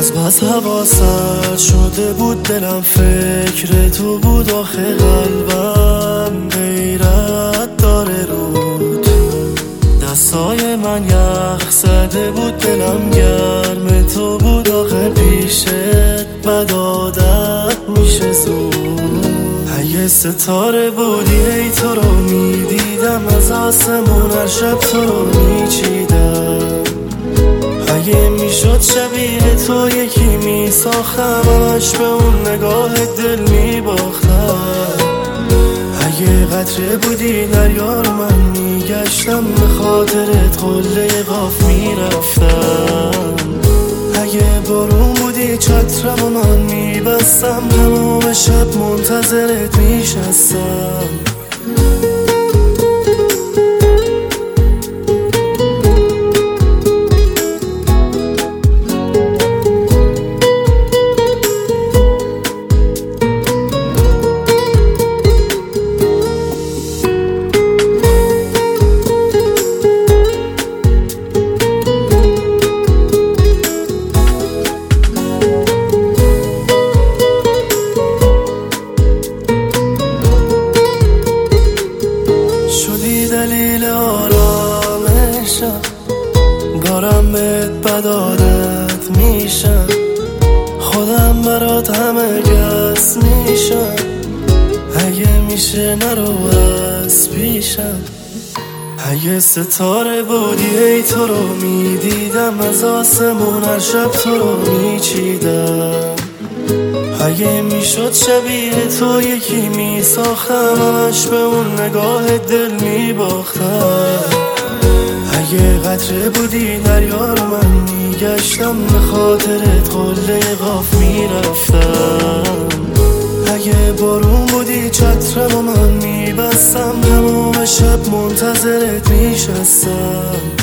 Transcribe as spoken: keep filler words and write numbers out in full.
از بس هوا سرد شده بود دلم، فکر تو بود آخه قلبم غیرت داره رود. دستای من یخ زده بود دلم گرم تو بود آخه پیشت بد عادت میشه زود. اگه ستاره بودی ای تو رو میدیدم، از آسمون هر شب تو رو میچیدم. اگه میشد شبیه تو یکی میساختم، همش به اون نگاه دل میباختم. اگه قطره بودی دریا رو من میگشتم، به خاطرت قله قاف میرفتم. اگه بارون بودی چترم و من میبستم، تمام شب منتظرت میشستم. دلیل آرامشم، دارم بهت بد عادت میشم، خودم برات همه گس میشم. اگه میشه نرو از پیشم. اگه ستاره بودی ای تو رو میدیدم، از آسمون هر شب تو رو میچیدم. اگه میشد شبیه تو یکی میساختم، همش به اون نگاه دل میباختم. اگه قطره بودی دریا رو من میگشتم، به خاطرت قله قاف میرفتم. اگه بارون بودی چترم و من میبستم، تمام شب منتظرت میشستم.